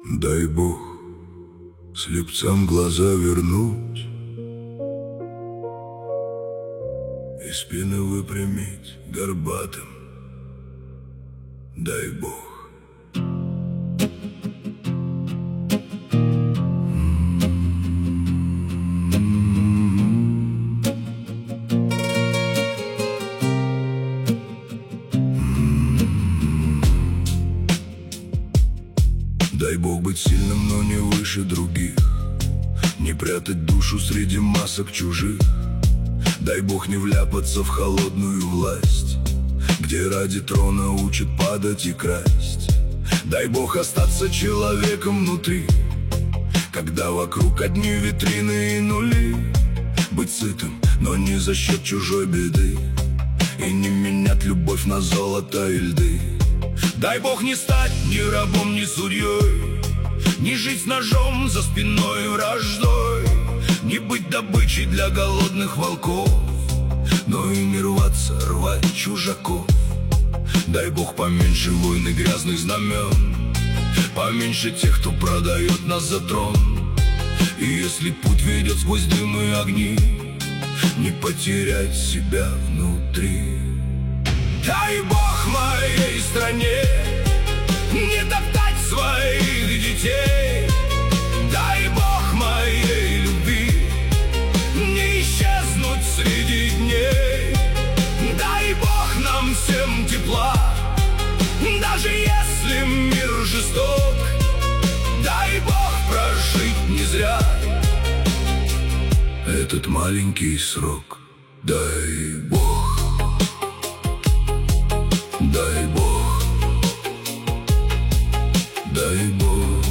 Дай Бог слепцам глаза вернуть и спины выпрямить горбатым. Дай Бог. Дай Бог быть сильным, но не выше других, не прятать душу среди масок чужих. Дай Бог не вляпаться в холодную власть, где ради трона учат падать и красть. Дай Бог остаться человеком внутри, когда вокруг одни витрины и нули. Быть сытым, но не за счет чужой беды, и не менять любовь на золото и льды. Дай Бог не стать ни рабом, ни судьей, не жить с ножом за спиной враждой, не быть добычей для голодных волков, но и не рваться, рвать чужаков. Дай Бог поменьше войн и грязных знамен, поменьше тех, кто продает нас за трон. И если путь ведет сквозь дым и огни, не потерять себя внутри. Дай Бог моей стране не топтать своих детей. Дай Бог моей любви не исчезнуть среди дней. Дай Бог нам всем тепла, даже если мир жесток. Дай Бог прожить не зря этот маленький срок. Дай Бог. Дай Бог, дай Бог.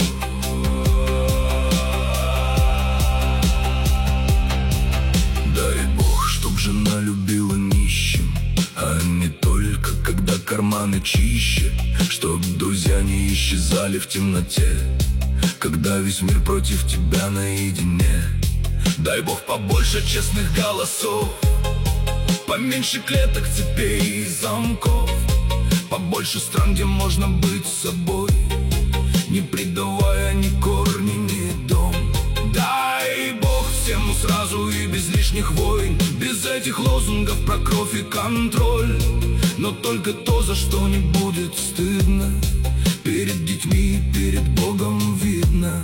Дай Бог, чтоб жена любила нищим, а не только когда карманы чище. Чтоб друзья не исчезали в темноте, когда весь мир против тебя наедине. Дай Бог побольше честных голосов, поменьше клеток, цепей и замков, побольше стран, где можно быть собой, не предавая ни корни, ни дом. Дай Бог всем сразу и без лишних войн, без этих лозунгов про кровь и контроль, но только то, за что не будет стыдно, перед детьми и перед Богом видно.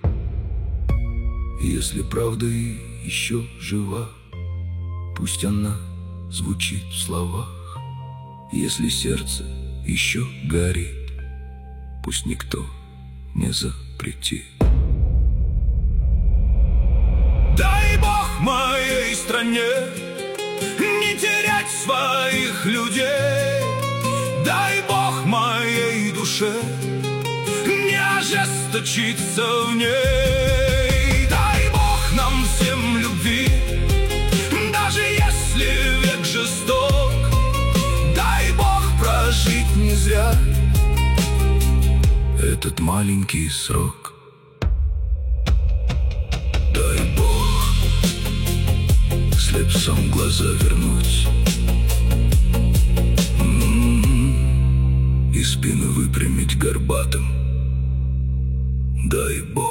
Если правда еще жива, пусть она звучит в словах. Если сердце еще горит, пусть никто не запретит. Дай Бог моей стране не терять своих людей. Дай Бог моей душе не ожесточиться в ней. Дай Бог нам всем любви, даже если век жесток. Дай Бог прожить не зря этот маленький срок. Дай Бог слепцам глаза вернуть и спину выпрямить горбатым. Дай Бог.